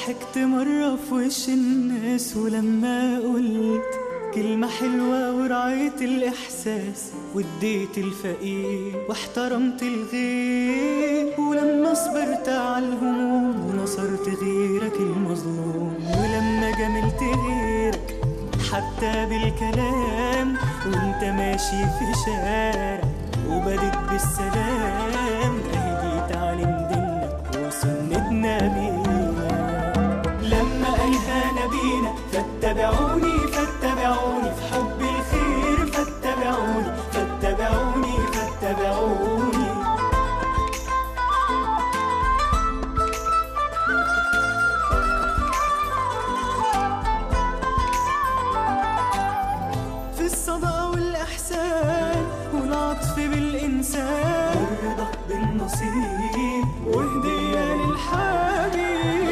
ضحكت مرة في وش الناس ولما قلت كلمة حلوة ورعيت الإحساس واديت الفقير واحترمت الغير، ولما صبرت على الهموم ونصرت غيرك المظلوم، ولما جملت غيرك حتى بالكلام وانت ماشي في شارع وبدت بالسلام، اهي دي تعليم ديننا وسنة نبينا. لما قالها نبينا فاتبعوني فاتبعوني في حب الخير، فاتبعوني فاتبعوني فاتبعوني. في الصدى والإحسان والعطف بالإنسان والرضا بالنصيب وهدية للحبيب.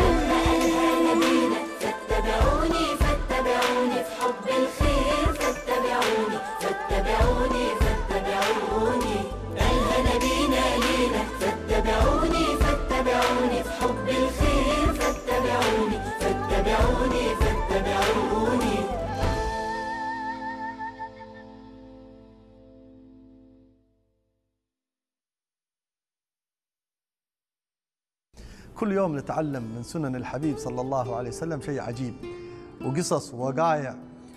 فاتبعوني فاتبعوني في حب الخير، فاتبعوني فاتبعوني فاتبعوني. قالها نبينا لينا فاتبعوني فاتبعوني في حب الخير، فاتبعوني فاتبعوني فاتبعوني. كل يوم نتعلم من سنن الحبيب صلى الله عليه وسلم شيء عجيب، وقصص ووقائع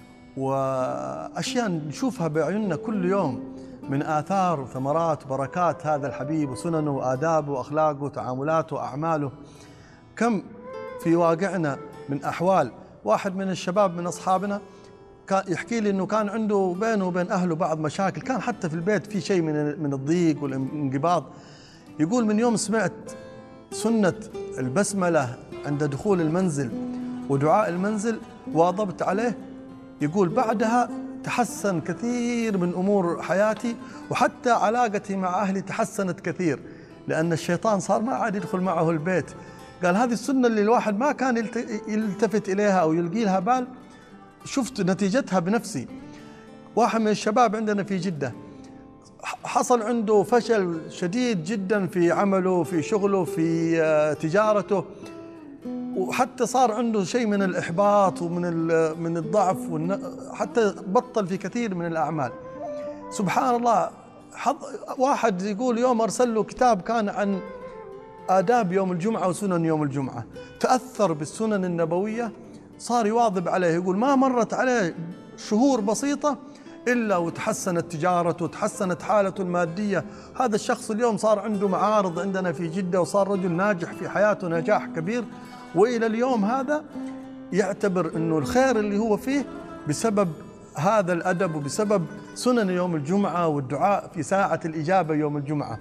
وأشياء نشوفها بعيوننا كل يوم من آثار وثمرات وبركات هذا الحبيب وسننه وآدابه وأخلاقه وتعاملاته وأعماله. كم في واقعنا من أحوال. واحد من الشباب من أصحابنا كان يحكي لي أنه كان عنده بينه وبين أهله بعض مشاكل، كان حتى في البيت في شيء من الضيق والانقباض. يقول من يوم سمعت سنة البسملة عند دخول المنزل ودعاء المنزل واظبت عليه، يقول بعدها تحسن كثير من أمور حياتي، وحتى علاقتي مع أهلي تحسنت كثير، لأن الشيطان صار ما عاد يدخل معه البيت. قال هذه السنة اللي الواحد ما كان يلتفت إليها أو يلقي لها بال، شفت نتيجتها بنفسي. واحد من الشباب عندنا في جدة حصل عنده فشل شديد جدا في عمله، في شغله، في تجارته، وحتى صار عنده شيء من الإحباط ومن الضعف، حتى بطل في كثير من الأعمال. سبحان الله، واحد يقول يوم أرسل له كتاب كان عن آداب يوم الجمعة وسنن يوم الجمعة، تأثر بالسنن النبوية، صار يواظب عليه. يقول ما مرت عليه شهور بسيطة إلا وتحسنت تجارته وتحسنت حالته المادية. هذا الشخص اليوم صار عنده معارض عندنا في جدة، وصار رجل ناجح في حياته نجاح كبير، وإلى اليوم هذا يعتبر أنه الخير اللي هو فيه بسبب هذا الأدب وبسبب سنن يوم الجمعة والدعاء في ساعة الإجابة يوم الجمعة.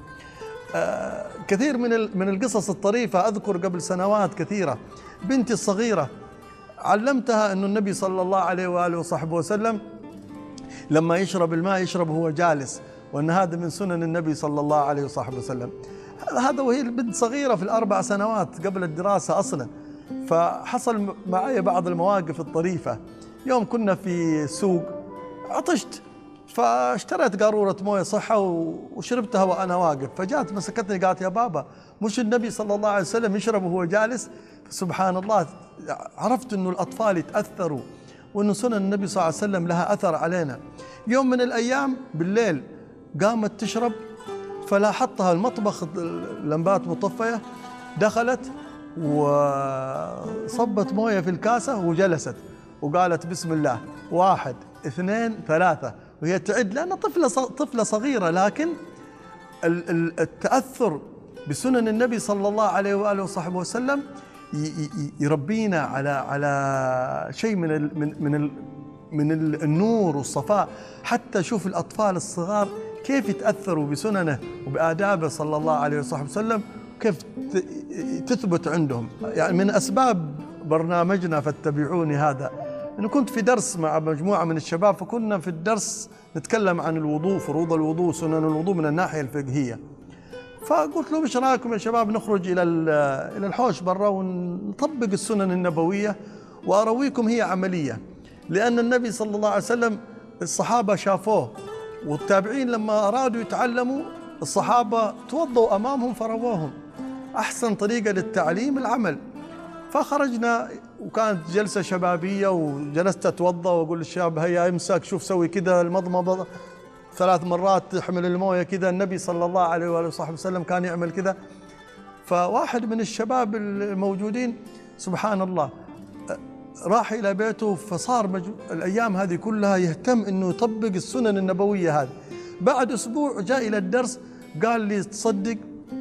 كثير من القصص الطريفة أذكر قبل سنوات كثيرة بنتي الصغيرة علمتها أنه النبي صلى الله عليه وآله وصحبه وسلم لما يشرب الماء يشرب وهو جالس، وأن هذا من سنن النبي صلى الله عليه وصحبه وسلم. هذا وهي البنت صغيرة في ال4 سنوات قبل الدراسة أصلا. فحصل معي بعض المواقف الطريفة. يوم كنا في سوق عطشت، فاشتريت قارورة موية صحة وشربتها وأنا واقف، فجات مسكتني قالت يا بابا مش النبي صلى الله عليه وسلم يشرب وهو جالس؟ سبحان الله، عرفت أنه الأطفال يتأثروا وأنه سنن النبي صلى الله عليه وسلم لها أثر علينا. يوم من الأيام بالليل قامت تشرب، فلاحظتها المطبخ اللمبات مطفية، دخلت وصبت موية في الكاسة وجلست وقالت بسم الله 1 2 3، وهي تعد لأنها طفلة صغيرة، لكن التأثر بسنن النبي صلى الله عليه وآله وصحبه وسلم يربينا على شيء من النور والصفاء. حتى شوف الأطفال الصغار كيف يتأثروا بسننه وبآدابه صلى الله عليه وصحبه وسلم، كيف تثبت عندهم. يعني من أسباب برنامجنا فاتبعوني هذا أنه كنت في درس مع مجموعة من الشباب، فكنا في الدرس نتكلم عن الوضوء، فروض الوضوء، سنن الوضوء من الناحية الفقهية. فقلت لهم ايش رايكم يا شباب نخرج الى الحوش برا ونطبق السنن النبويه وارويكم هي عمليه، لان النبي صلى الله عليه وسلم الصحابه شافوه، والتابعين لما ارادوا يتعلموا الصحابه توضوا امامهم فرووهم. احسن طريقه للتعليم العمل. فخرجنا وكانت جلسة شبابية، وجلست أتوضأ وأقول للشاب هيا امسك شوف سوي كذا المضمضة 3 مرات تحمل الموية كذا. النبي صلى الله عليه وآله وصحبه وسلم كان يعمل كذا. فواحد من الشباب الموجودين سبحان الله راح إلى بيته، فصار الأيام هذه كلها يهتم أنه يطبق السنن النبوية هذه. بعد أسبوع جاء إلى الدرس قال لي تصدق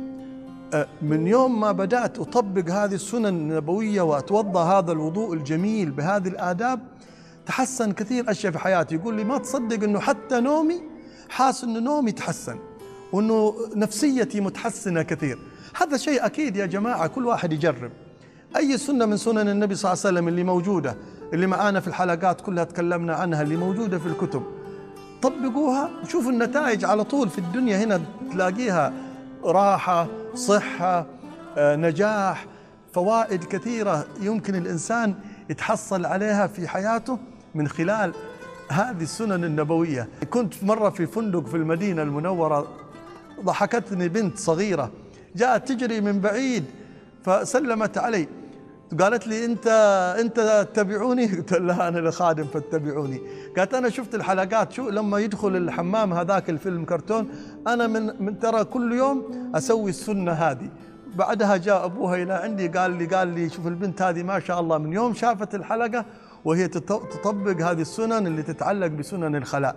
من يوم ما بدأت أطبق هذه السنن النبوية وأتوضأ هذا الوضوء الجميل بهذه الآداب تحسن كثير أشياء في حياتي. يقول لي ما تصدق أنه حتى نومي حاس أنه نومي تحسن، وأنه نفسيتي متحسنة كثير. هذا شيء أكيد يا جماعة كل واحد يجرب أي سنة من سنن النبي صلى الله عليه وسلم اللي موجودة، اللي معانا في الحلقات كلها تكلمنا عنها، اللي موجودة في الكتب، طبقوها وشوفوا النتائج على طول. في الدنيا هنا تلاقيها راحة، صحة، نجاح، فوائد كثيرة يمكن الإنسان يتحصل عليها في حياته من خلال هذه السنن النبوية. كنت مرة في فندق في المدينة المنورة، ضحكتني بنت صغيرة جاءت تجري من بعيد فسلمت علي، قالت لي انت تتبعوني؟ قلت لها انا الخادم فاتبعوني. قالت انا شفت الحلقات، شو لما يدخل الحمام هذاك الفيلم كرتون، انا من ترى كل يوم اسوي السنه هذه. بعدها جاء ابوها الى عندي قال لي شوف البنت هذه ما شاء الله من يوم شافت الحلقه وهي تطبق هذه السنن اللي تتعلق بسنن الخلاء.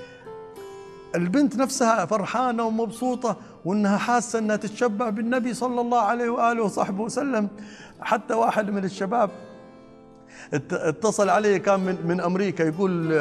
البنت نفسها فرحانة ومبسوطة وانها حاسة انها تتشبه بالنبي صلى الله عليه وآله وصحبه وسلم. حتى واحد من الشباب اتصل علي كان من أمريكا، يقول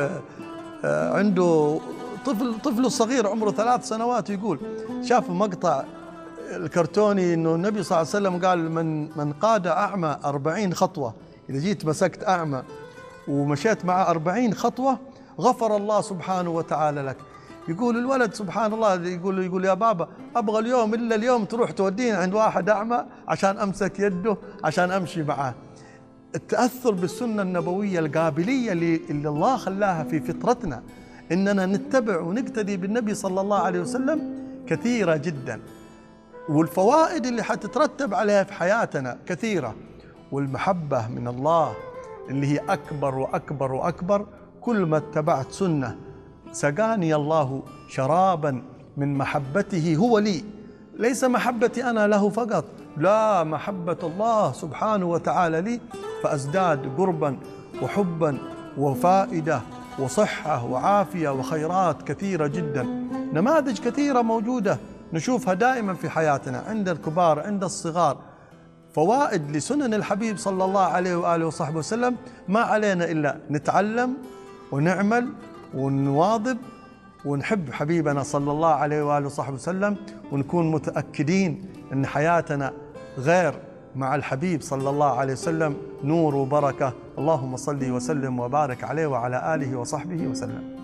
عنده طفل صغير عمره 3 سنوات، يقول شاف مقطع الكرتوني انه النبي صلى الله عليه وسلم قال من قاد أعمى 40 خطوة، إذا جيت مسكت أعمى ومشيت معه 40 خطوة غفر الله سبحانه وتعالى لك. يقول الولد سبحان الله يقول يا بابا أبغى اليوم إلا اليوم تروح توديني عند واحد أعمى عشان أمسك يده عشان أمشي معاه. التأثر بالسنة النبوية، القابلية اللي الله خلاها في فطرتنا إننا نتبع ونقتدي بالنبي صلى الله عليه وسلم كثيرة جدا، والفوائد اللي حتترتب عليها في حياتنا كثيرة، والمحبة من الله اللي هي أكبر وأكبر وأكبر. كل ما اتبعت سنة سقاني الله شرابا من محبته هو لي، ليس محبتي أنا له فقط، لا، محبة الله سبحانه وتعالى لي، فأزداد قربا وحبا وفائدة وصحة وعافية وخيرات كثيرة جدا. نماذج كثيرة موجودة نشوفها دائما في حياتنا عند الكبار عند الصغار، فوائد لسنن الحبيب صلى الله عليه وآله وصحبه وسلم. ما علينا إلا نتعلم ونعمل ونواظب ونحب حبيبنا صلى الله عليه وآله وصحبه وسلم، ونكون متأكدين أن حياتنا غير مع الحبيب صلى الله عليه وسلم نور وبركة. اللهم صل وسلم وبارك عليه وعلى آله وصحبه وسلم.